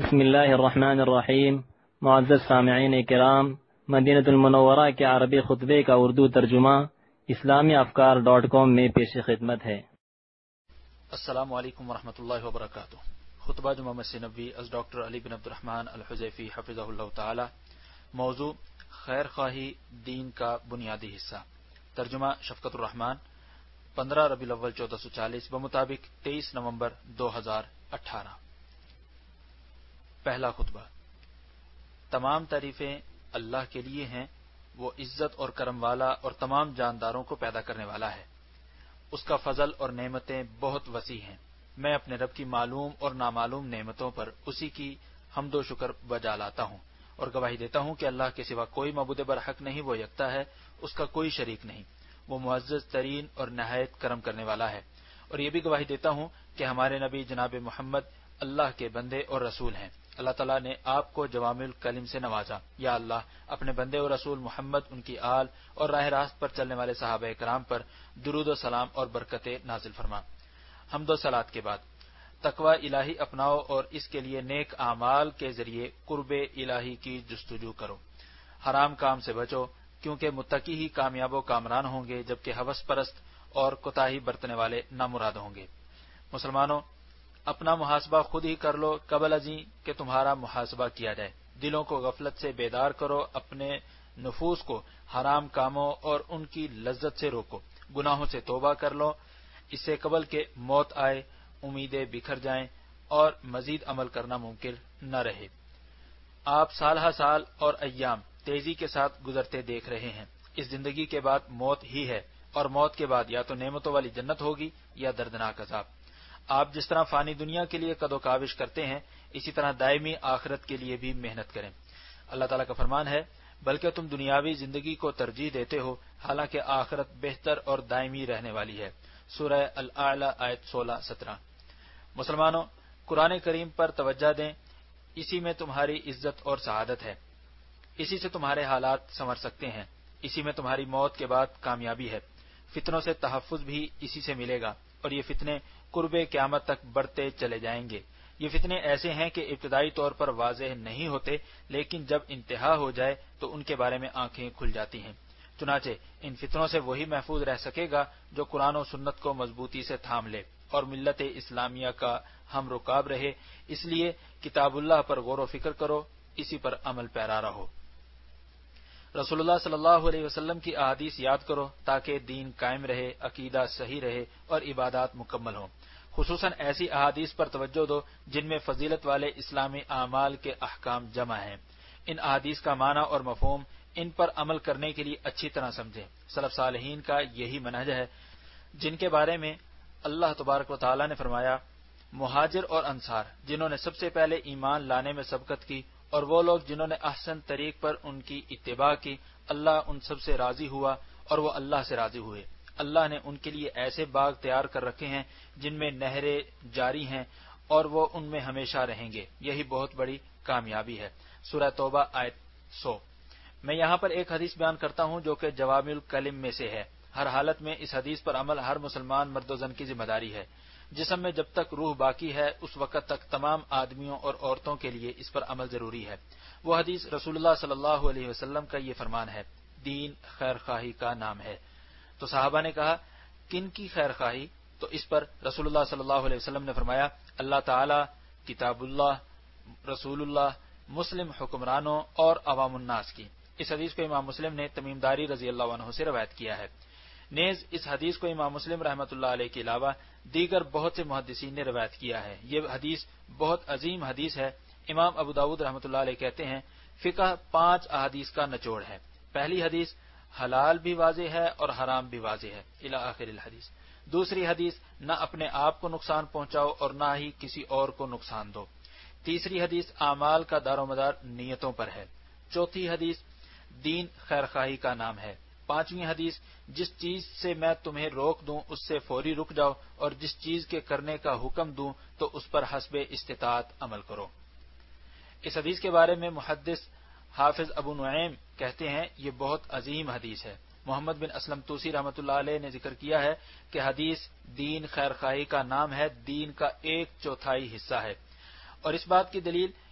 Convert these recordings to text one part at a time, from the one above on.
بسم اللہ الرحمن الرحیم۔ معزز سامعین کرام، مدینہ المنورہ کے عربی خطبے کا اردو ترجمہ islamiafkar.com میں پیش خدمت ہے۔ السلام علیکم ورحمۃ اللہ وبرکاتہ۔ خطبہ جمعہ مسجد نبوی از ڈاکٹر علی بن عبد الرحمن الحذیفی حفظہ اللہ تعالی۔ موضوع خیر خواہی دین کا بنیادی حصہ۔ ترجمہ شفقت الرحمان۔ 15 ربیع الاول 1440 بمطابق 23 نومبر 2018۔ پہلا خطبہ۔ تمام تعریفیں اللہ کے لیے ہیں، وہ عزت اور کرم والا اور تمام جانداروں کو پیدا کرنے والا ہے۔ اس کا فضل اور نعمتیں بہت وسیع ہیں۔ میں اپنے رب کی معلوم اور نامعلوم نعمتوں پر اسی کی حمد و شکر بجا لاتا ہوں اور گواہی دیتا ہوں کہ اللہ کے سوا کوئی معبود برحق نہیں، وہ یکتا ہے، اس کا کوئی شریک نہیں، وہ معزز ترین اور نہایت کرم کرنے والا ہے۔ اور یہ بھی گواہی دیتا ہوں کہ ہمارے نبی جناب محمد اللہ کے بندے اور رسول ہیں۔ اللہ تعالیٰ نے آپ کو جوامع الکلم سے نوازا۔ یا اللہ، اپنے بندے اور رسول محمد، ان کی آل اور راہ راست پر چلنے والے صحابہ کرام پر درود و سلام اور برکتیں نازل فرما۔ حمد و صلات کے بعد تقوی الہی اپناؤ اور اس کے لیے نیک اعمال کے ذریعے قرب الہی کی جستجو کرو۔ حرام کام سے بچو، کیونکہ متقی ہی کامیاب و کامران ہوں گے، جبکہ ہوس پرست اور کوتاہی برتنے والے نامراد ہوں گے۔ مسلمانوں، اپنا محاسبہ خود ہی کر لو قبل ازیں کہ تمہارا محاسبہ کیا جائے۔ دلوں کو غفلت سے بیدار کرو، اپنے نفوس کو حرام کاموں اور ان کی لذت سے روکو، گناہوں سے توبہ کر لو، اس سے قبل کہ موت آئے، امیدیں بکھر جائیں اور مزید عمل کرنا ممکن نہ رہے۔ آپ سال ہا سال اور ایام تیزی کے ساتھ گزرتے دیکھ رہے ہیں۔ اس زندگی کے بعد موت ہی ہے، اور موت کے بعد یا تو نعمتوں والی جنت ہوگی یا دردناک عذاب۔ آپ جس طرح فانی دنیا کے لیے قد و کاوش کرتے ہیں، اسی طرح دائمی آخرت کے لیے بھی محنت کریں۔ اللہ تعالیٰ کا فرمان ہے، بلکہ تم دنیاوی زندگی کو ترجیح دیتے ہو، حالانکہ آخرت بہتر اور دائمی رہنے والی ہے۔ سورہ الاعلی آیت 16-17۔ مسلمانوں، قرآن کریم پر توجہ دیں، اسی میں تمہاری عزت اور سعادت ہے، اسی سے تمہارے حالات سنور سکتے ہیں، اسی میں تمہاری موت کے بعد کامیابی ہے۔ فتنوں سے تحفظ بھی اسی سے ملے گا، اور یہ فتنے قرب قیامت تک بڑھتے چلے جائیں گے۔ یہ فتنے ایسے ہیں کہ ابتدائی طور پر واضح نہیں ہوتے، لیکن جب انتہا ہو جائے تو ان کے بارے میں آنکھیں کھل جاتی ہیں۔ چنانچہ ان فتنوں سے وہی محفوظ رہ سکے گا جو قرآن و سنت کو مضبوطی سے تھام لے اور ملت اسلامیہ کا ہم رکاب رہے۔ اس لیے کتاب اللہ پر غور و فکر کرو، اسی پر عمل پیرا رہو۔ رسول اللہ صلی اللہ علیہ وسلم کی احادیث یاد کرو تاکہ دین قائم رہے، عقیدہ صحیح رہے اور عبادات مکمل ہوں۔ خصوصاً ایسی احادیث پر توجہ دو جن میں فضیلت والے اسلامی اعمال کے احکام جمع ہیں۔ ان احادیث کا معنی اور مفہوم، ان پر عمل کرنے کے لیے اچھی طرح سمجھیں۔ سلف صالحین کا یہی منہج ہے، جن کے بارے میں اللہ تبارک و تعالی نے فرمایا، مہاجر اور انصار جنہوں نے سب سے پہلے ایمان لانے میں سبقت کی، اور وہ لوگ جنہوں نے احسن طریق پر ان کی اتباع کی، اللہ ان سب سے راضی ہوا اور وہ اللہ سے راضی ہوئے۔ اللہ نے ان کے لیے ایسے باغ تیار کر رکھے ہیں جن میں نہریں جاری ہیں، اور وہ ان میں ہمیشہ رہیں گے۔ یہی بہت بڑی کامیابی ہے۔ سورہ توبہ آیت 100۔ میں یہاں پر ایک حدیث بیان کرتا ہوں جو کہ جوامع الکلم میں سے ہے۔ ہر حالت میں اس حدیث پر عمل ہر مسلمان مرد و زن کی ذمہ داری ہے۔ جسم میں جب تک روح باقی ہے، اس وقت تک تمام آدمیوں اور عورتوں کے لیے اس پر عمل ضروری ہے۔ وہ حدیث رسول اللہ صلی اللہ علیہ وسلم کا یہ فرمان ہے، دین خیر خواہی کا نام ہے۔ تو صحابہ نے کہا، کن کی خیر خواہی؟ تو اس پر رسول اللہ صلی اللہ علیہ وسلم نے فرمایا، اللہ تعالی، کتاب اللہ، رسول اللہ، مسلم حکمرانوں اور عوام الناس کی۔ اس حدیث کو امام مسلم نے تمیم داری رضی اللہ عنہ سے روایت کیا ہے۔ نیز اس حدیث کو امام مسلم رحمۃ اللہ علیہ کے علاوہ دیگر بہت سے محدثین نے روایت کیا ہے۔ یہ حدیث بہت عظیم حدیث ہے۔ امام ابو داؤد رحمۃ اللہ علیہ کہتے ہیں، فقہ 5 احادیث کا نچوڑ ہے۔ پہلی حدیث، حلال بھی واضح ہے اور حرام بھی واضح ہے، الی آخر الحدیث۔ دوسری حدیث، نہ اپنے آپ کو نقصان پہنچاؤ اور نہ ہی کسی اور کو نقصان دو۔ تیسری حدیث، اعمال کا دار و مدار نیتوں پر ہے۔ چوتھی حدیث، دین خیر خواہی کا نام ہے۔ پانچویں حدیث، جس چیز سے میں تمہیں روک دوں اس سے فوری رک جاؤ، اور جس چیز کے کرنے کا حکم دوں تو اس پر حسب استطاعت عمل کرو۔ اس حدیث کے بارے میں محدث حافظ ابو نعیم کہتے ہیں، یہ بہت عظیم حدیث ہے۔ محمد بن اسلم توسی رحمۃ اللہ علیہ نے ذکر کیا ہے کہ حدیث دین خیر خواہی کا نام ہے، دین کا 1/4 حصہ ہے، اور اس بات کی دلیل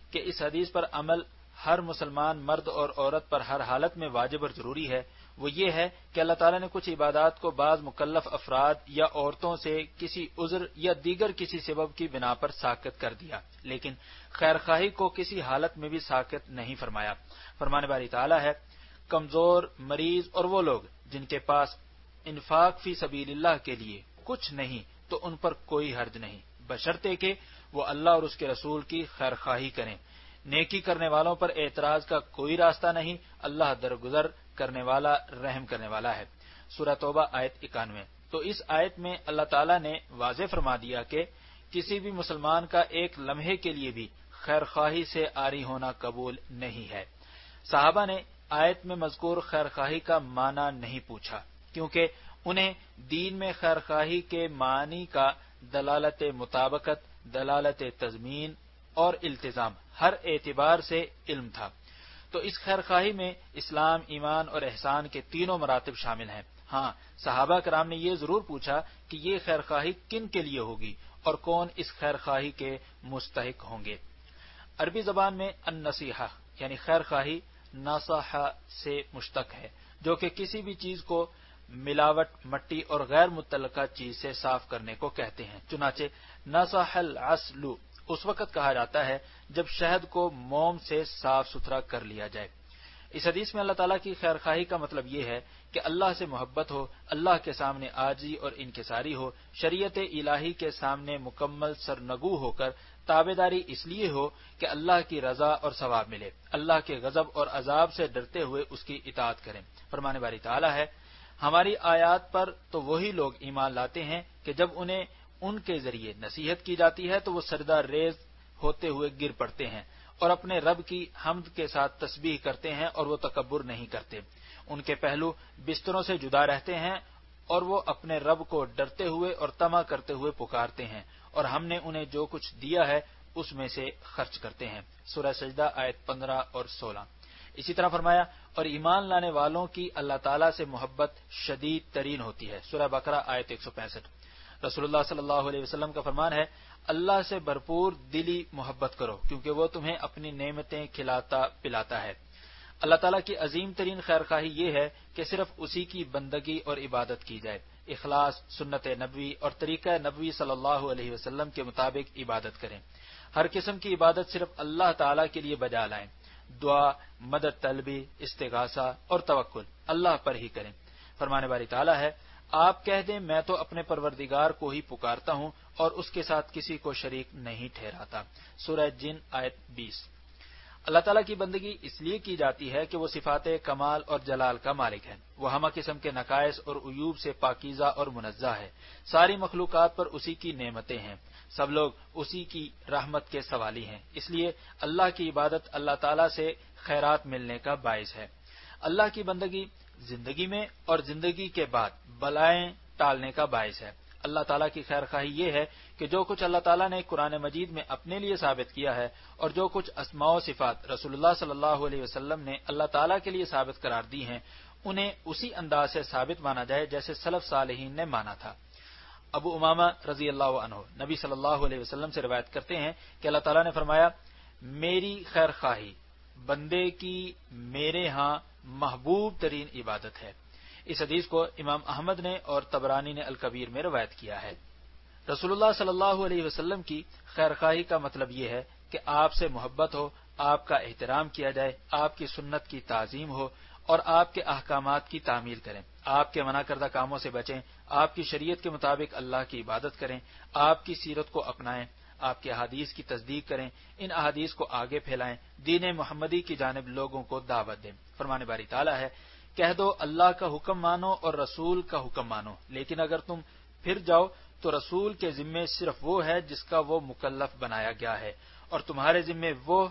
کہ اس حدیث پر عمل ہر مسلمان مرد اور عورت پر ہر حالت میں واجب اور ضروری ہے، وہ یہ ہے کہ اللہ تعالیٰ نے کچھ عبادات کو بعض مکلف افراد یا عورتوں سے کسی عذر یا دیگر کسی سبب کی بنا پر ساقط کر دیا، لیکن خیر خواہی کو کسی حالت میں بھی ساقط نہیں فرمایا۔ فرمان باری تعالیٰ ہے، کمزور، مریض اور وہ لوگ جن کے پاس انفاق فی سبیل اللہ کے لیے کچھ نہیں تو ان پر کوئی حرج نہیں، بشرطے کہ وہ اللہ اور اس کے رسول کی خیر خواہی کریں۔ نیکی کرنے والوں پر اعتراض کا کوئی راستہ نہیں، اللہ درگزر کرنے والا، رحم کرنے والا ہے۔ سورہ توبہ آیت 91۔ تو اس آیت میں اللہ تعالیٰ نے واضح فرما دیا کہ کسی بھی مسلمان کا ایک لمحے کے لیے بھی خیر خواہی سے عاری ہونا قبول نہیں ہے۔ صحابہ نے آیت میں مذکور خیر خواہی کا معنی نہیں پوچھا، کیونکہ انہیں دین میں خیر خواہی کے معنی کا دلالت مطابقت، دلالت تضمین اور التزام ہر اعتبار سے علم تھا۔ تو اس خیر خواہی میں اسلام، ایمان اور احسان کے تینوں مراتب شامل ہیں۔ ہاں، صحابہ کرام نے یہ ضرور پوچھا کہ یہ خیر خواہی کن کے لیے ہوگی اور کون اس خیر خواہی کے مستحق ہوں گے۔ عربی زبان میں النصیحہ یعنی خیر خواہی ناصح سے مشتق ہے، جو کہ کسی بھی چیز کو ملاوٹ، مٹی اور غیر متعلقہ چیز سے صاف کرنے کو کہتے ہیں۔ چنانچہ نصح العسل اس وقت کہا جاتا ہے جب شہد کو موم سے صاف ستھرا کر لیا جائے۔ اس حدیث میں اللہ تعالیٰ کی خیر خواہی کا مطلب یہ ہے کہ اللہ سے محبت ہو، اللہ کے سامنے عاجزی اور انکساری ہو، شریعت الہی کے سامنے مکمل سرنگو ہو کر تابعداری اس لیے ہو کہ اللہ کی رضا اور ثواب ملے، اللہ کے غضب اور عذاب سے ڈرتے ہوئے اس کی اطاعت کریں۔ فرمان باری تعالیٰ ہے، ہماری آیات پر تو وہی لوگ ایمان لاتے ہیں کہ جب انہیں ان کے ذریعے نصیحت کی جاتی ہے تو وہ سجدہ ریز ہوتے ہوئے گر پڑتے ہیں اور اپنے رب کی حمد کے ساتھ تسبیح کرتے ہیں اور وہ تکبر نہیں کرتے۔ ان کے پہلو بستروں سے جدا رہتے ہیں اور وہ اپنے رب کو ڈرتے ہوئے اور طمع کرتے ہوئے پکارتے ہیں، اور ہم نے انہیں جو کچھ دیا ہے اس میں سے خرچ کرتے ہیں۔ سورہ سجدہ آیت 15 اور 16۔ اسی طرح فرمایا، اور ایمان لانے والوں کی اللہ تعالیٰ سے محبت شدید ترین ہوتی ہے۔ سورہ بقرہ آیت 165۔ رسول اللہ صلی اللہ علیہ وسلم کا فرمان ہے، اللہ سے بھرپور دلی محبت کرو کیونکہ وہ تمہیں اپنی نعمتیں کھلاتا پلاتا ہے۔ اللہ تعالیٰ کی عظیم ترین خیر خواہی یہ ہے کہ صرف اسی کی بندگی اور عبادت کی جائے، اخلاص، سنت نبوی اور طریقہ نبوی صلی اللہ علیہ وسلم کے مطابق عبادت کریں۔ ہر قسم کی عبادت صرف اللہ تعالیٰ کے لیے بجا لائیں، دعا، مدد طلبی، استغاثہ اور توکل اللہ پر ہی کریں۔ فرمان باری تعالیٰ ہے، آپ کہہ دیں میں تو اپنے پروردگار کو ہی پکارتا ہوں اور اس کے ساتھ کسی کو شریک نہیں ٹھہراتا۔ سورہ جن آیت 20۔ اللہ تعالیٰ کی بندگی اس لیے کی جاتی ہے کہ وہ صفات کمال اور جلال کا مالک ہے، وہ ہمہ قسم کے نقائص اور عیوب سے پاکیزہ اور منزہ ہے، ساری مخلوقات پر اسی کی نعمتیں ہیں، سب لوگ اسی کی رحمت کے سوالی ہیں، اس لیے اللہ کی عبادت اللہ تعالیٰ سے خیرات ملنے کا باعث ہے۔ اللہ کی بندگی زندگی میں اور زندگی کے بعد بلائیں ٹالنے کا باعث ہے۔ اللہ تعالیٰ کی خیر خواہی یہ ہے کہ جو کچھ اللہ تعالیٰ نے قرآن مجید میں اپنے لیے ثابت کیا ہے اور جو کچھ اسماء و صفات رسول اللہ صلی اللہ علیہ وسلم نے اللہ تعالیٰ کے لیے ثابت قرار دی ہیں، انہیں اسی انداز سے ثابت مانا جائے جیسے سلف صالحین نے مانا تھا۔ ابو امامہ رضی اللہ عنہ نبی صلی اللہ علیہ وسلم سے روایت کرتے ہیں کہ اللہ تعالیٰ نے فرمایا، میری خیر خواہی بندے کی میرے ہاں محبوب ترین عبادت ہے۔ اس حدیث کو امام احمد نے اور طبرانی نے الکبیر میں روایت کیا ہے۔ رسول اللہ صلی اللہ علیہ وسلم کی خیر خواہی کا مطلب یہ ہے کہ آپ سے محبت ہو، آپ کا احترام کیا جائے، آپ کی سنت کی تعظیم ہو اور آپ کے احکامات کی تعمیل کریں، آپ کے منع کردہ کاموں سے بچیں، آپ کی شریعت کے مطابق اللہ کی عبادت کریں، آپ کی سیرت کو اپنائیں، آپ کے احادیث کی تصدیق کریں، ان احادیث کو آگے پھیلائیں، دین محمدی کی جانب لوگوں کو دعوت دیں۔ فرمان باری تعالیٰ ہے، کہہ دو اللہ کا حکم مانو اور رسول کا حکم مانو، لیکن اگر تم پھر جاؤ تو رسول کے ذمے صرف وہ ہے جس کا وہ مکلف بنایا گیا ہے، اور تمہارے ذمے وہ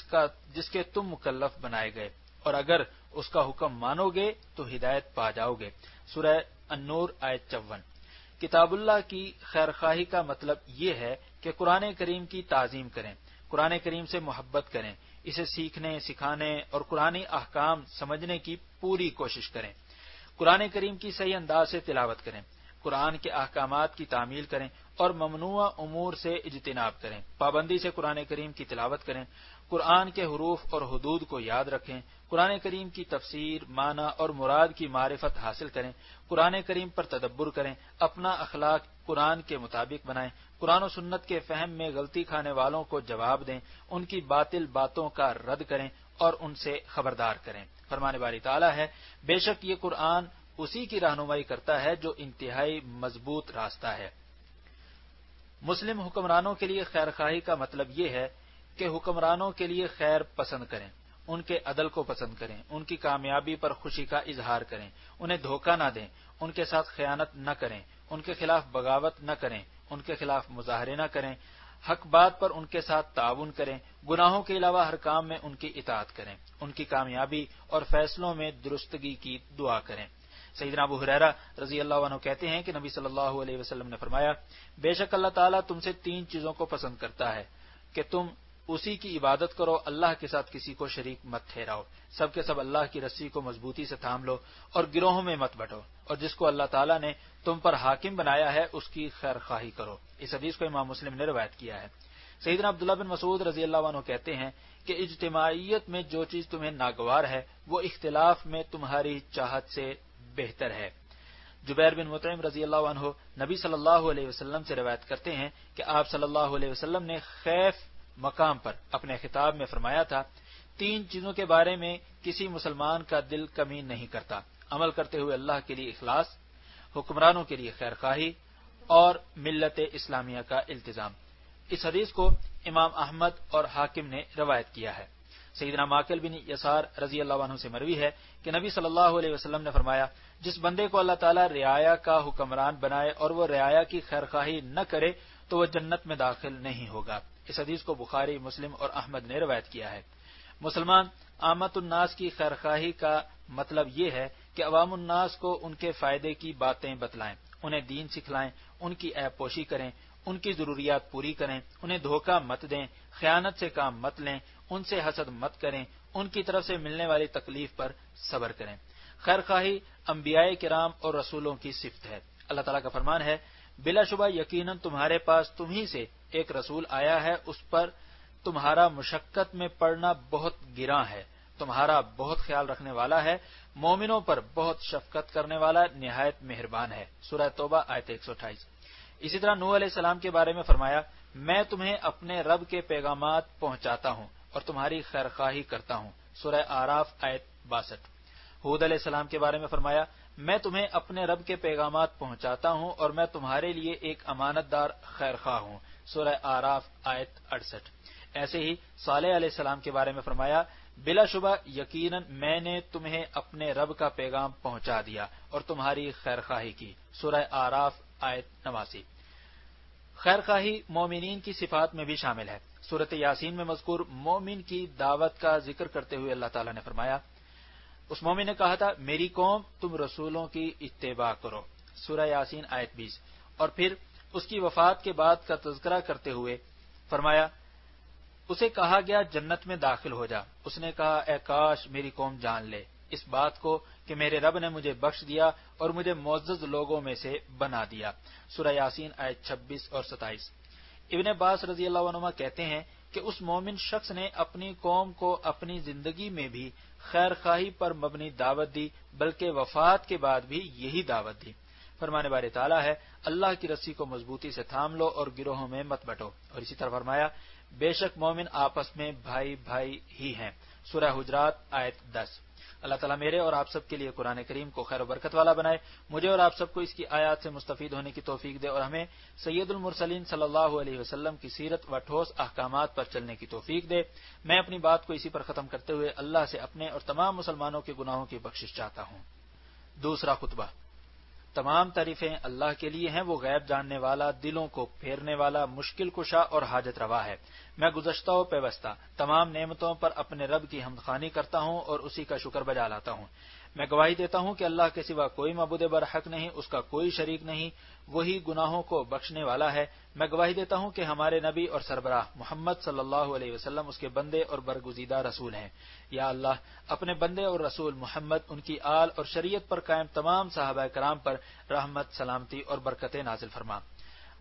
جس کے تم مکلف بنائے گئے، اور اگر اس کا حکم مانو گے تو ہدایت پا جاؤ گے۔ سورہ النور آیت 54۔ کتاب اللہ کی خیر خواہی کا مطلب یہ ہے کہ قرآن کریم کی تعظیم کریں، قرآن کریم سے محبت کریں، اسے سیکھنے، سکھانے اور قرآنی احکام سمجھنے کی پوری کوشش کریں، قرآن کریم کی صحیح انداز سے تلاوت کریں، قرآن کے احکامات کی تعمیل کریں اور ممنوع امور سے اجتناب کریں، پابندی سے قرآن کریم کی تلاوت کریں، قرآن کے حروف اور حدود کو یاد رکھیں، قرآن کریم کی تفسیر، معنی اور مراد کی معرفت حاصل کریں، قرآن کریم پر تدبر کریں، اپنا اخلاق قرآن کے مطابق بنائیں، قرآن و سنت کے فہم میں غلطی کھانے والوں کو جواب دیں، ان کی باطل باتوں کا رد کریں اور ان سے خبردار کریں۔ فرمان باری تعالیٰ ہے، بے شک یہ قرآن اسی کی رہنمائی کرتا ہے جو انتہائی مضبوط راستہ ہے۔ مسلم حکمرانوں کے لیے خیر خواہی کا مطلب یہ ہے کہ حکمرانوں کے لیے خیر پسند کریں، ان کے عدل کو پسند کریں، ان کی کامیابی پر خوشی کا اظہار کریں، انہیں دھوکہ نہ دیں، ان کے ساتھ خیانت نہ کریں، ان کے خلاف بغاوت نہ کریں، ان کے خلاف مظاہرے نہ کریں، حق بات پر ان کے ساتھ تعاون کریں، گناہوں کے علاوہ ہر کام میں ان کی اطاعت کریں، ان کی کامیابی اور فیصلوں میں درستگی کی دعا کریں۔ سیدنا ابو ہریرہ رضی اللہ عنہ کہتے ہیں کہ نبی صلی اللہ علیہ وسلم نے فرمایا، بے شک اللہ تعالیٰ تم سے 3 چیزوں کو پسند کرتا ہے کہ تم اسی کی عبادت کرو، اللہ کے ساتھ کسی کو شریک مت ٹھہراؤ، سب کے سب اللہ کی رسی کو مضبوطی سے تھام لو اور گروہوں میں مت بٹو، اور جس کو اللہ تعالیٰ نے تم پر حاکم بنایا ہے اس کی خیر خواہی کرو۔ اس حدیث کو امام مسلم نے روایت کیا ہے۔ سیدنا عبداللہ بن مسعود رضی اللہ عنہ کہتے ہیں کہ اجتماعیت میں جو چیز تمہیں ناگوار ہے وہ اختلاف میں تمہاری چاہت سے بہتر ہے۔ جبیر بن مطعم رضی اللہ عنہ نبی صلی اللہ علیہ وسلم سے روایت کرتے ہیں کہ آپ صلی اللہ علیہ وسلم نے خیف مقام پر اپنے خطاب میں فرمایا تھا، 3 چیزوں کے بارے میں کسی مسلمان کا دل کمی نہیں کرتا، عمل کرتے ہوئے اللہ کے لیے اخلاص، حکمرانوں کے لیے خیر خواہی اور ملت اسلامیہ کا التزام۔ اس حدیث کو امام احمد اور حاکم نے روایت کیا ہے۔ سیدنا ماکل بن یسار رضی اللہ عنہ سے مروی ہے کہ نبی صلی اللہ علیہ وسلم نے فرمایا، جس بندے کو اللہ تعالیٰ رعایا کا حکمران بنائے اور وہ رعایا کی خیر خواہی نہ کرے تو وہ جنت میں داخل نہیں ہوگا۔ اس حدیث کو بخاری، مسلم اور احمد نے روایت کیا ہے۔ مسلمان عامت الناس کی خیر خواہی کا مطلب یہ ہے کہ عوام الناس کو ان کے فائدے کی باتیں بتلائیں، انہیں دین سکھلائیں، ان کی عیب پوشی کریں، ان کی ضروریات پوری کریں، انہیں دھوکہ مت دیں، خیانت سے کام مت لیں، ان سے حسد مت کریں، ان کی طرف سے ملنے والی تکلیف پر صبر کریں۔ خیر خواہی انبیاء کرام اور رسولوں کی صفت ہے۔ اللہ تعالیٰ کا فرمان ہے، بلا شبہ یقیناً تمہارے پاس تمہیں سے ایک رسول آیا ہے، اس پر تمہارا مشقت میں پڑنا بہت گراں ہے، تمہارا بہت خیال رکھنے والا ہے، مومنوں پر بہت شفقت کرنے والا، نہایت مہربان ہے۔ سورہ توبہ آیت 128۔ اسی طرح نوح علیہ السلام کے بارے میں فرمایا، میں تمہیں اپنے رب کے پیغامات پہنچاتا ہوں اور تمہاری خیر خواہی کرتا ہوں۔ سورہ اعراف آیت 62۔ ہود علیہ السلام کے بارے میں فرمایا، میں تمہیں اپنے رب کے پیغامات پہنچاتا ہوں اور میں تمہارے لیے ایک امانت دار خیر خواہ ہوں۔ سورہ اعراف آیت 68۔ ایسے ہی صالح علیہ السلام کے بارے میں فرمایا، بلا شبہ یقیناً میں نے تمہیں اپنے رب کا پیغام پہنچا دیا اور تمہاری خیر خواہی کی۔ سورہ اعراف آیت 89۔ خیر خواہی مومنین کی صفات میں بھی شامل ہے۔ سورۃ یاسین میں مذکور مومن کی دعوت کا ذکر کرتے ہوئے اللہ تعالیٰ نے فرمایا، اس مومن نے کہا تھا، میری قوم تم رسولوں کی اتباع کرو۔ سورہ یاسین آیت 20۔ اور پھر اس کی وفات کے بعد کا تذکرہ کرتے ہوئے فرمایا، اسے کہا گیا جنت میں داخل ہو جا، اس نے کہا، اے کاش میری قوم جان لے اس بات کو کہ میرے رب نے مجھے بخش دیا اور مجھے معزز لوگوں میں سے بنا دیا۔ سورہ یاسین آیت 26 اور 27۔ ابن عباس رضی اللہ عنہما کہتے ہیں کہ اس مومن شخص نے اپنی قوم کو اپنی زندگی میں بھی خیر خواہی پر مبنی دعوت دی، بلکہ وفات کے بعد بھی یہی دعوت دی۔ فرمانے بارے تعالیٰ ہے، اللہ کی رسی کو مضبوطی سے تھام لو اور گروہوں میں مت بٹو۔ اور اسی طرح فرمایا، بے شک مومن آپس میں بھائی بھائی ہی ہیں۔ سورہ حجرات آیت 10۔ اللہ تعالیٰ میرے اور آپ سب کے لیے قرآن کریم کو خیر و برکت والا بنائے، مجھے اور آپ سب کو اس کی آیات سے مستفید ہونے کی توفیق دے اور ہمیں سید المرسلین صلی اللہ علیہ وسلم کی سیرت و ٹھوس احکامات پر چلنے کی توفیق دے۔ میں اپنی بات کو اسی پر ختم کرتے ہوئے اللہ سے اپنے اور تمام مسلمانوں کے گناہوں کی بخشش چاہتا ہوں۔ دوسرا خطبہ۔ تمام تعریفیں اللہ کے لیے ہیں، وہ غیب جاننے والا، دلوں کو پھیرنے والا، مشکل کشا اور حاجت روا ہے۔ میں گزشتہ و پیوستہ تمام نعمتوں پر اپنے رب کی حمد خوانی کرتا ہوں اور اسی کا شکر بجا لاتا ہوں۔ میں گواہی دیتا ہوں کہ اللہ کے سوا کوئی معبود برحق نہیں، اس کا کوئی شریک نہیں، وہی گناہوں کو بخشنے والا ہے۔ میں گواہی دیتا ہوں کہ ہمارے نبی اور سربراہ محمد صلی اللہ علیہ وسلم اس کے بندے اور برگزیدہ رسول ہیں۔ یا اللہ، اپنے بندے اور رسول محمد، ان کی آل اور شریعت پر قائم تمام صحابہ کرام پر رحمت، سلامتی اور برکتیں نازل فرما۔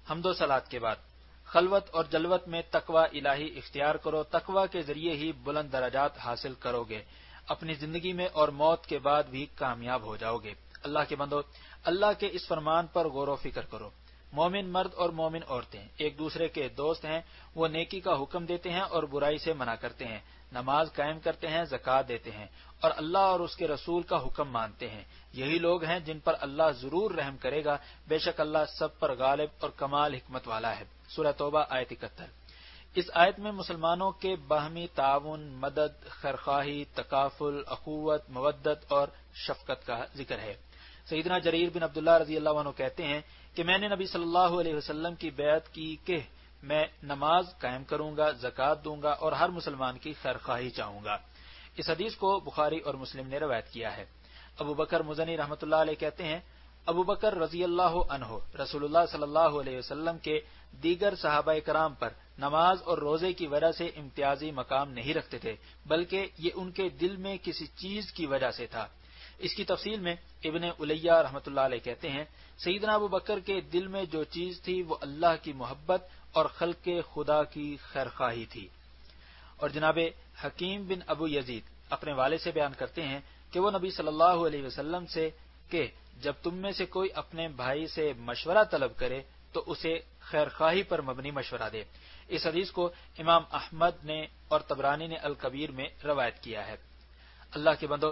حمد و صلات کے بعد خلوت اور جلوت میں تقوی الہی اختیار کرو، تقوی کے ذریعے ہی بلند درجات حاصل کرو گے، اپنی زندگی میں اور موت کے بعد بھی کامیاب ہو جاؤ گے۔ اللہ کے بندو، اللہ کے اس فرمان پر غور و فکر کرو۔ مومن مرد اور مومن عورتیں ایک دوسرے کے دوست ہیں، وہ نیکی کا حکم دیتے ہیں اور برائی سے منع کرتے ہیں، نماز قائم کرتے ہیں، زکوٰۃ دیتے ہیں اور اللہ اور اس کے رسول کا حکم مانتے ہیں۔ یہی لوگ ہیں جن پر اللہ ضرور رحم کرے گا، بے شک اللہ سب پر غالب اور کمال حکمت والا ہے۔ سورہ توبہ آیت 71۔ اس آیت میں مسلمانوں کے باہمی تعاون، مدد، خیرخواہی، تکافل، اخوت، مودت اور شفقت کا ذکر ہے۔ سیدنا جریر بن عبداللہ رضی اللہ عنہ کہتے ہیں کہ میں نے نبی صلی اللہ علیہ وسلم کی بیعت کی کہ میں نماز قائم کروں گا، زکوٰۃ دوں گا اور ہر مسلمان کی خیرخواہی چاہوں گا۔ اس حدیث کو بخاری اور مسلم نے روایت کیا ہے۔ ابو بکر مزنی رحمۃ اللہ علیہ کہتے ہیں، ابو بکر رضی اللہ عنہ رسول اللہ صلی اللہ علیہ وسلم کے دیگر صحابہ کرام پر نماز اور روزے کی وجہ سے امتیازی مقام نہیں رکھتے تھے، بلکہ یہ ان کے دل میں کسی چیز کی وجہ سے تھا۔ اس کی تفصیل میں ابن الیہ رحمۃ اللہ علیہ کہتے ہیں، سیدنا ابو بکر کے دل میں جو چیز تھی وہ اللہ کی محبت اور خلق خدا کی خیرخواہی تھی۔ اور جناب حکیم بن ابو یزید اپنے والد سے بیان کرتے ہیں کہ وہ نبی صلی اللہ علیہ وسلم سے کہ جب تم میں سے کوئی اپنے بھائی سے مشورہ طلب کرے تو اسے خیرخواہی پر مبنی مشورہ دے۔ اس حدیث کو امام احمد نے اور طبرانی نے الکبیر میں روایت کیا ہے۔ اللہ کے بندو،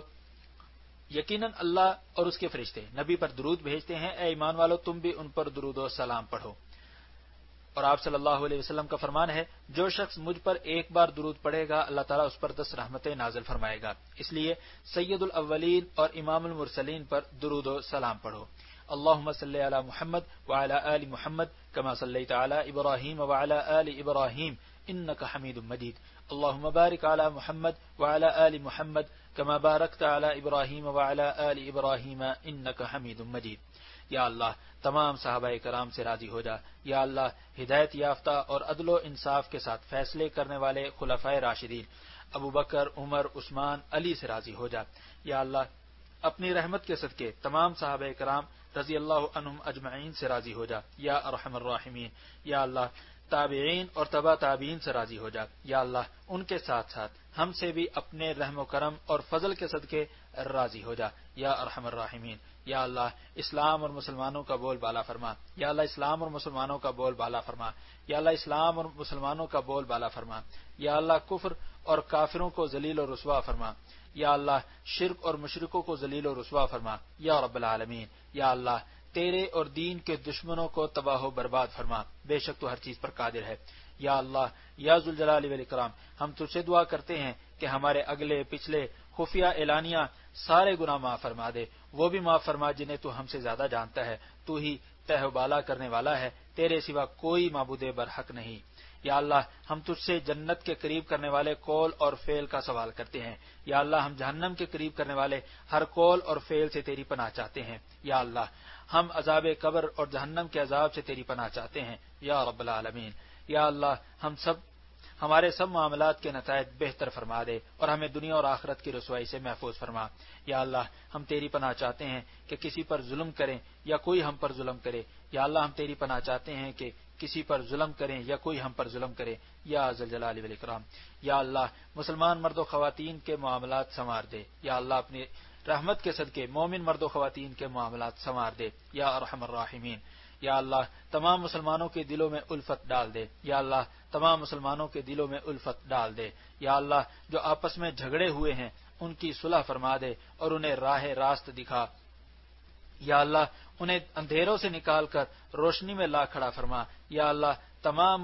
یقیناً اللہ اور اس کے فرشتے نبی پر درود بھیجتے ہیں، اے ایمان والو تم بھی ان پر درود و سلام پڑھو۔ اور آپ صلی اللہ علیہ وسلم کا فرمان ہے، جو شخص مجھ پر ایک بار درود پڑھے گا اللہ تعالیٰ اس پر 10 رحمتیں نازل فرمائے گا۔ اس لیے سید الاولین اور امام المرسلین پر درود و سلام پڑھو۔ اللہم صلی علی محمد وعلی آل محمد کما صلیت علی ابراہیم وعلی آل ابراہیم انک حمید مجید۔ اللہم بارک علی محمد وعلی آل محمد کما بارکت علی ابراہیم وعلی آل ابراہیم انک حمید مجید۔ یا اللہ تمام صحابہ کرام سے راضی ہو جا۔ یا اللہ ہدایت یافتہ اور عدل و انصاف کے ساتھ فیصلے کرنے والے خلفائے راشدین ابو بکر، عمر، عثمان، علی سے راضی ہو جا۔ یا اللہ اپنی رحمت کے صدقے تمام صحابہ کرام رضی اللہ عنہم اجمعین سے راضی ہو جا یا ارحم الراحمین۔ یا اللہ تابعین اور تبع تابعین سے راضی ہو جا۔ یا اللہ ان کے ساتھ ساتھ ہم سے بھی اپنے رحم و کرم اور فضل کے صدقے راضی ہو جا یا ارحم الراحمین۔ یا اللہ اسلام اور مسلمانوں کا بول بالا فرما۔ یا اللہ اسلام اور مسلمانوں کا بول بالا فرما۔ یا اللہ اسلام اور مسلمانوں کا بول بالا فرما۔ یا اللہ کفر اور کافروں کو ذلیل و رسوا فرما۔ یا اللہ شرک اور مشرکوں کو ذلیل و رسوا فرما یا رب العالمین۔ یا اللہ تیرے اور دین کے دشمنوں کو تباہ و برباد فرما، بے شک تو ہر چیز پر قادر ہے۔ یا اللہ یا ذوالجلال والاکرام، ہم تجھ سے دعا کرتے ہیں کہ ہمارے اگلے پچھلے خفیہ اعلانیہ سارے گناہ معاف فرما دے، وہ بھی معاف فرما جنہیں تو ہم سے زیادہ جانتا ہے۔ تو ہی تہ و بالا کرنے والا ہے، تیرے سوا کوئی معبود برحق نہیں۔ یا اللہ ہم تجھ سے جنت کے قریب کرنے والے قول اور فعل کا سوال کرتے ہیں۔ یا اللہ ہم جہنم کے قریب کرنے والے ہر قول اور فعل سے تیری پناہ چاہتے ہیں۔ یا اللہ ہم عذاب قبر اور جہنم کے عذاب سے تیری پناہ چاہتے ہیں یا رب العالمین۔ یا اللہ ہمارے سب معاملات کے نتائج بہتر فرما دے اور ہمیں دنیا اور آخرت کی رسوائی سے محفوظ فرما۔ یا اللہ ہم تیری پناہ چاہتے ہیں کہ کسی پر ظلم کریں یا کوئی ہم پر ظلم کرے۔ یا اللہ ہم تیری پناہ چاہتے ہیں کہ کسی پر ظلم کریں یا کوئی ہم پر ظلم کرے یا ذی الجلال والاکرام۔ یا اللہ مسلمان مرد و خواتین کے معاملات سنوار دے۔ یا اللہ اپنی رحمت کے صدقے مومن مرد و خواتین کے معاملات سنوار دے یا ارحم الراحمین۔ یا اللہ تمام مسلمانوں کے دلوں میں الفت ڈال دے۔ یا اللہ تمام مسلمانوں کے دلوں میں الفت ڈال دے۔ یا اللہ جو آپس میں جھگڑے ہوئے ہیں ان کی صلح فرما دے اور انہیں راہ راست دکھا۔ یا اللہ انہیں اندھیروں سے نکال کر روشنی میں لا کھڑا فرما۔ یا اللہ تمام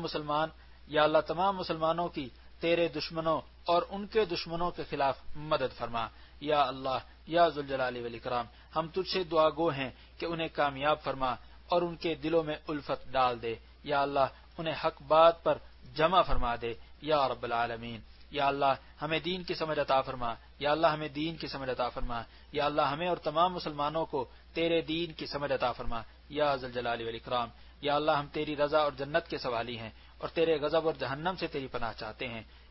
مسلمانوں کی تیرے دشمنوں اور ان کے دشمنوں کے خلاف مدد فرما۔ یا اللہ یا ذوالجلال والاکرام ہم تجھ سے دعا گو ہیں کہ انہیں کامیاب فرما اور ان کے دلوں میں الفت ڈال دے۔ یا اللہ انہیں حق بات پر جمع فرما دے یا رب العالمین۔ یا اللہ ہمیں دین کی سمجھ عطا فرما۔ یا اللہ ہمیں دین کی سمجھ عطا فرما۔ یا اللہ ہمیں اور تمام مسلمانوں کو تیرے دین کی سمجھ عطا فرما یا ذی الجلال والاکرام۔ یا اللہ ہم تیری رضا اور جنت کے سوالی ہیں اور تیرے غضب اور جہنم سے تیری پناہ چاہتے ہیں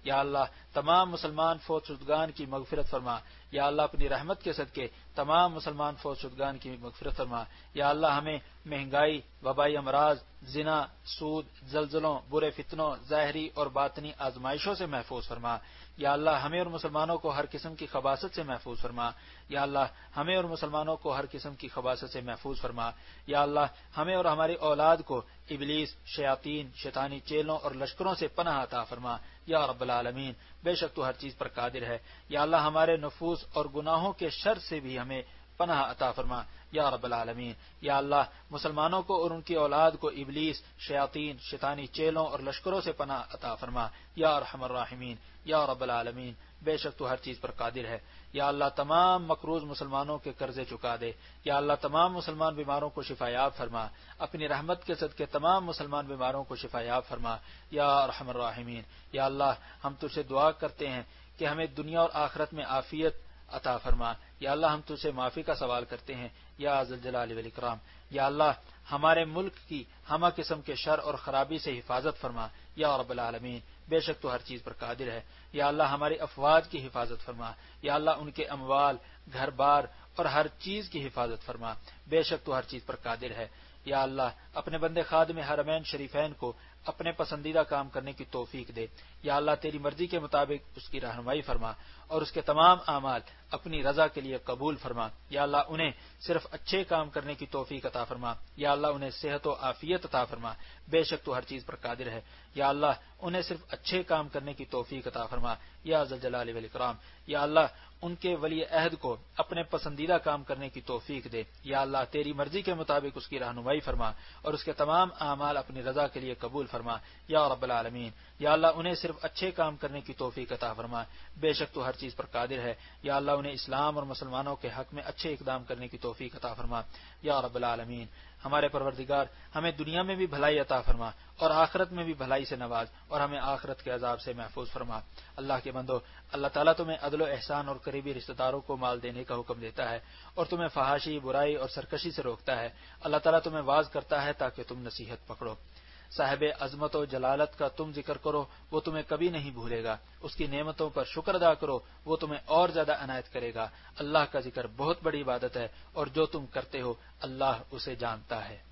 یا اللہ تمام مسلمان فوت شدگان کی مغفرت فرما، یا اللہ اپنی رحمت کے صدقے تمام مسلمان فوت شدگان کی مغفرت فرما، یا اللہ ہمیں مہنگائی، وبائی امراض، زنا، سود، زلزلوں، برے فتنوں، ظاہری اور باطنی آزمائشوں سے محفوظ فرما، یا اللہ ہمیں اور مسلمانوں کو ہر قسم کی خباثت سے محفوظ فرما، یا اللہ ہمیں اور مسلمانوں کو ہر قسم کی خباثت سے محفوظ فرما، یا اللہ ہمیں اور ہماری اولاد کو ابلیس، شیاطین، شیطانی چیلوں اور لشکروں سے پناہ عطا فرما، یا رب العالمین بے شک تو ہر چیز پر قادر ہے، یا اللہ ہمارے نفوس اور گناہوں کے شر سے بھی ہمیں پناہ عطا فرما، یا رب العالمین، یا اللہ مسلمانوں کو اور ان کی اولاد کو ابلیس، شیاطین، شیطانی چیلوں اور لشکروں سے پناہ عطا فرما، یا ارحم الراحمین، یا رب العالمین بے شک تو ہر چیز پر قادر ہے، یا اللہ تمام مقروض مسلمانوں کے قرضے چکا دے، یا اللہ تمام مسلمان بیماروں کو شفا یاب فرما، اپنی رحمت کے صدقے تمام مسلمان بیماروں کو شفا یاب فرما، یا ارحم الراحمین، یا اللہ ہم تجھ سے دعا کرتے ہیں کہ ہمیں دنیا اور آخرت میں عافیت عطا فرما، یا اللہ ہم تجھ سے معافی کا سوال کرتے ہیں، یا ذی الجلال والاکرام، یا اللہ ہمارے ملک کی ہمہ قسم کے شر اور خرابی سے حفاظت فرما، یا رب العالمین بے شک تو ہر چیز پر قادر ہے، یا اللہ ہماری افواج کی حفاظت فرما، یا اللہ ان کے اموال، گھر بار اور ہر چیز کی حفاظت فرما، بے شک تو ہر چیز پر قادر ہے، یا اللہ اپنے بندے خادم حرمین شریفین کو اپنے پسندیدہ کام کرنے کی توفیق دے، یا اللہ تیری مرضی کے مطابق اس کی رہنمائی فرما اور اس کے تمام اعمال اپنی رضا کے لیے قبول فرما، یا اللہ انہیں صرف اچھے کام کرنے کی توفیق عطا فرما، یا اللہ انہیں صحت و عافیت عطا فرما، بے شک تو ہر چیز پر قادر ہے، یا اللہ انہیں صرف اچھے کام کرنے کی توفیق عطا فرما، یا ذی الجلال والاکرام، یا اللہ ان کے ولی عہد کو اپنے پسندیدہ کام کرنے کی توفیق دے، یا اللہ تیری مرضی کے مطابق اس کی رہنمائی فرما اور اس کے تمام اعمال اپنی رضا کے لیے قبول فرما، یا رب العالمین، یا اللہ انہیں صرف اچھے کام کرنے کی توفیق عطا فرما، بے شک تو ہر چیز پر قادر ہے، یا اللہ انہیں اسلام اور مسلمانوں کے حق میں اچھے اقدام کرنے کی توفیق عطا فرما، یا رب العالمین۔ ہمارے پروردگار ہمیں دنیا میں بھی بھلائی عطا فرما اور آخرت میں بھی بھلائی سے نواز اور ہمیں آخرت کے عذاب سے محفوظ فرما۔ اللہ کے بندو، اللہ تعالیٰ تمہیں عدل و احسان اور قریبی رشتہ داروں کو مال دینے کا حکم دیتا ہے اور تمہیں فحاشی، برائی اور سرکشی سے روکتا ہے۔ اللہ تعالیٰ تمہیں واعظ کرتا ہے تاکہ تم نصیحت پکڑو۔ صاحب عظمت و جلالت کا تم ذکر کرو، وہ تمہیں کبھی نہیں بھولے گا۔ اس کی نعمتوں پر شکر ادا کرو، وہ تمہیں اور زیادہ عنایت کرے گا۔ اللہ کا ذکر بہت بڑی عبادت ہے اور جو تم کرتے ہو اللہ اسے جانتا ہے۔